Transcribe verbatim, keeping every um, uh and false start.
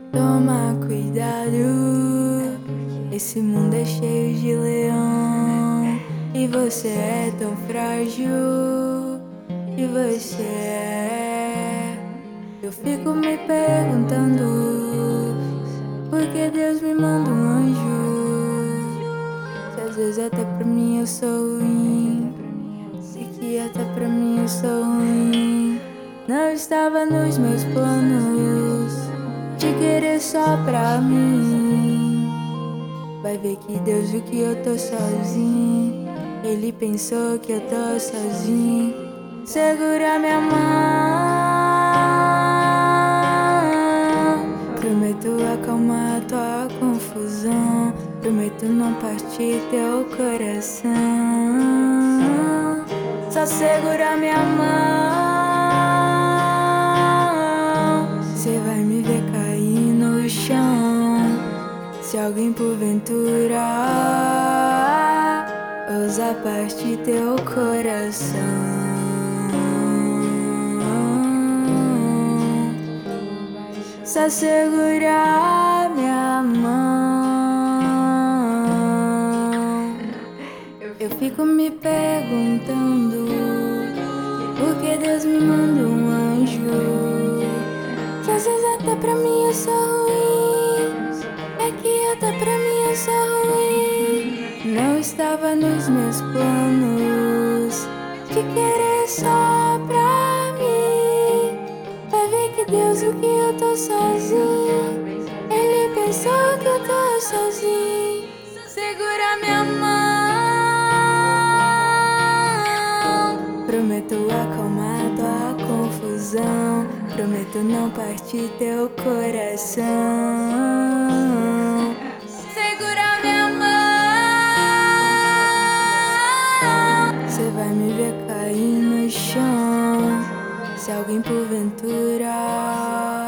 Toma cuidado, esse mundo é cheio de leão. E você é tão frágil, e você é. Eu fico me perguntando, por que Deus me manda um anjo? Se às vezes até pra mim eu sou ruim, sei que até pra mim eu sou ruim. Não estava nos meus planos te querer só pra mim. Vai ver que Deus viu que eu tô sozinho, Ele pensou que eu tô sozinho. Segura minha mão, prometo acalmar tua confusão, prometo não partir teu coração. Só segura minha mão, cê vai me ver cair no chão. Se alguém porventura ousar partir teu coração, só segurar minha mão. Eu fico me perguntando, por que Deus me manda um anjo? Que às vezes até pra mim eu sou ruim, é que até pra mim eu sou ruim. Não estava nos meus planos te querer só pra mim. Vai ver que Deus viu que eu tô sozinho, Ele pensou que eu tô sozinho. Segura minha mão, prometo acalmar tua confusão, prometo não partir teu coração. Segura minha mão, cê vai me ver cair no chão. Se alguém porventura